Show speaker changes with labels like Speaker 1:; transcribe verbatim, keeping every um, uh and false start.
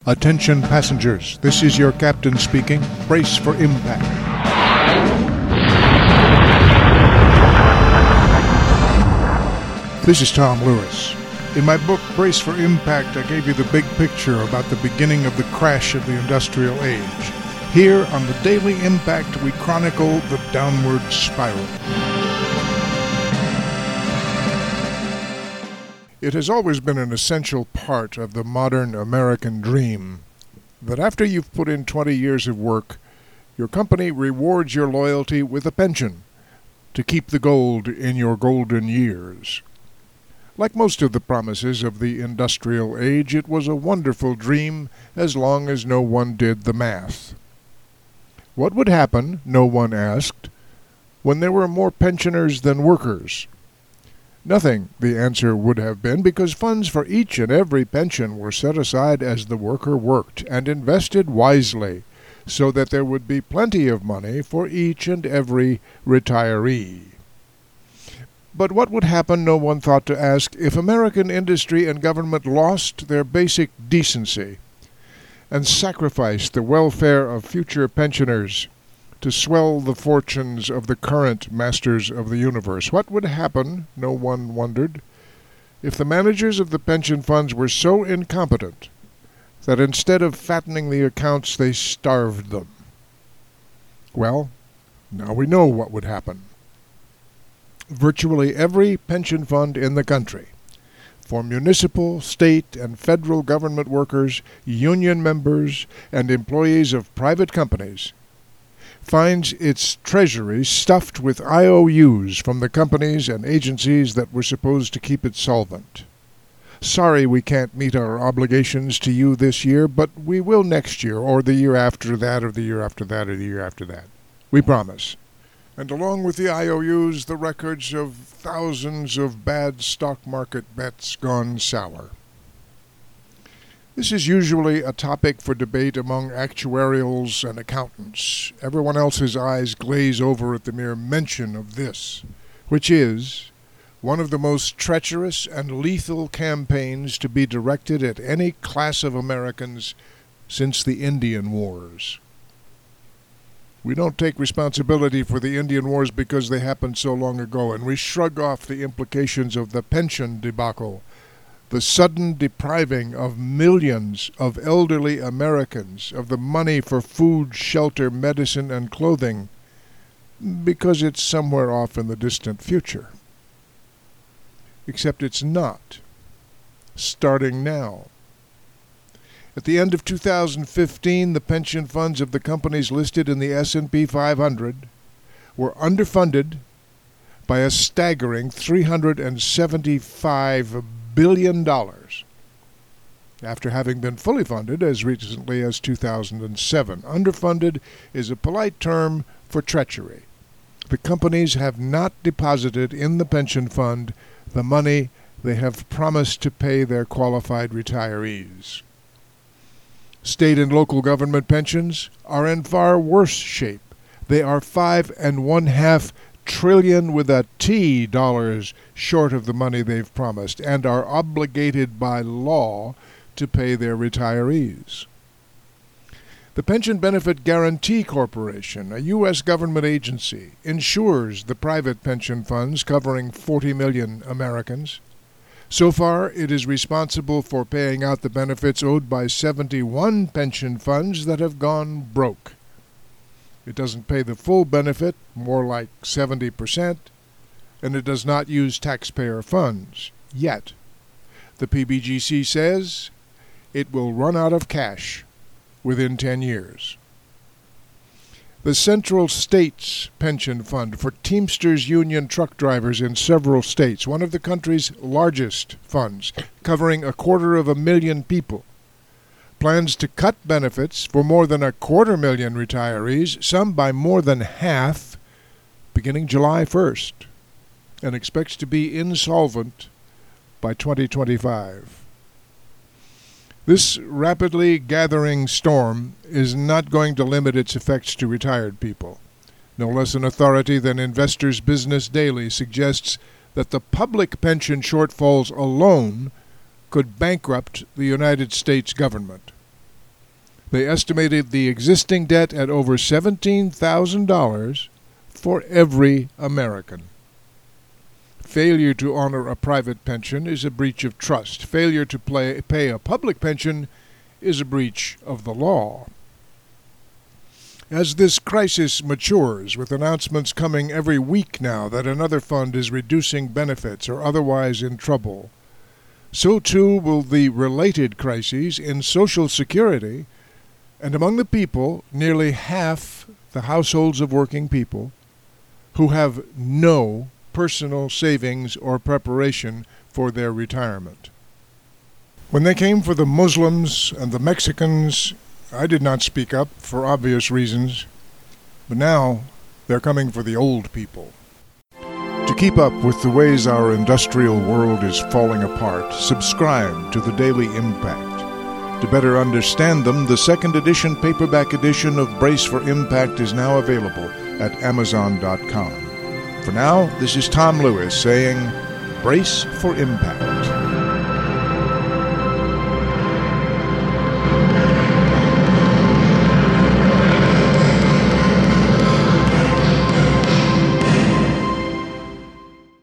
Speaker 1: Attention passengers, this is your captain speaking. Brace for impact. This is Tom Lewis. In my book, Brace for Impact, I gave you the big picture about the beginning of the crash of the industrial age. Here on the Daily Impact, we chronicle the downward spiral. It has always been an essential part of the modern American dream that after you've put in twenty years of work, your company rewards your loyalty with a pension to keep the gold in your golden years. Like most of the promises of the industrial age, it was a wonderful dream as long as no one did the math. What would happen, no one asked, when there were more pensioners than workers? Nothing, the answer would have been, because funds for each and every pension were set aside as the worker worked and invested wisely, so that there would be plenty of money for each and every retiree. But what would happen, no one thought to ask, if American industry and government lost their basic decency and sacrificed the welfare of future pensioners to swell the fortunes of the current masters of the universe? What would happen, no one wondered, if the managers of the pension funds were so incompetent that instead of fattening the accounts, they starved them? Well, now we know what would happen. Virtually every pension fund in the country, for municipal, state, and federal government workers, union members, and employees of private companies, finds its treasury stuffed with I O Us from the companies and agencies that were supposed to keep it solvent. Sorry we can't meet our obligations to you this year, but we will next year, or the year after that, or the year after that, or the year after that. We promise. And along with the I O Us, the records of thousands of bad stock market bets gone sour. This is usually a topic for debate among actuarials and accountants. Everyone else's eyes glaze over at the mere mention of this, which is one of the most treacherous and lethal campaigns to be directed at any class of Americans since the Indian Wars. We don't take responsibility for the Indian Wars because they happened so long ago, and we shrug off the implications of the pension debacle, the sudden depriving of millions of elderly Americans of the money for food, shelter, medicine, and clothing, because it's somewhere off in the distant future. Except it's not. Starting now. At the end of two thousand fifteen, the pension funds of the companies listed in the S and P five hundred were underfunded by a staggering three hundred seventy-five billion dollars, after having been fully funded as recently as two thousand seven. Underfunded is a polite term for treachery. The companies have not deposited in the pension fund the money they have promised to pay their qualified retirees. State and local government pensions are in far worse shape. They are five and one half trillion with a T dollars short of the money they've promised, and are obligated by law to pay their retirees. The Pension Benefit Guaranty Corporation, a U S government agency, insures the private pension funds covering forty million Americans. So far, it is responsible for paying out the benefits owed by seventy-one pension funds that have gone broke. It doesn't pay the full benefit, more like seventy percent, and it does not use taxpayer funds, yet. The P B G C says it will run out of cash within ten years. The Central States Pension Fund for Teamsters Union truck drivers in several states, one of the country's largest funds, covering a quarter of a million people, plans to cut benefits for more than a quarter million retirees, some by more than half, beginning July first, and expects to be insolvent by twenty twenty-five. This rapidly gathering storm is not going to limit its effects to retired people. No less an authority than Investors Business Daily suggests that the public pension shortfalls alone could bankrupt the United States government. They estimated the existing debt at over seventeen thousand dollars for every American. Failure to honor a private pension is a breach of trust. Failure to play, pay a public pension is a breach of the law. As this crisis matures, with announcements coming every week now that another fund is reducing benefits or otherwise in trouble, so too will the related crises in Social Security, and among the people, nearly half the households of working people, who have no personal savings or preparation for their retirement. When they came for the Muslims and the Mexicans, I did not speak up for obvious reasons, but now they're coming for the old people. To keep up with the ways our industrial world is falling apart, subscribe to the Daily Impact. To better understand them, the second edition paperback edition of Brace for Impact is now available at amazon dot com. For now, this is Tom Lewis saying, Brace for Impact.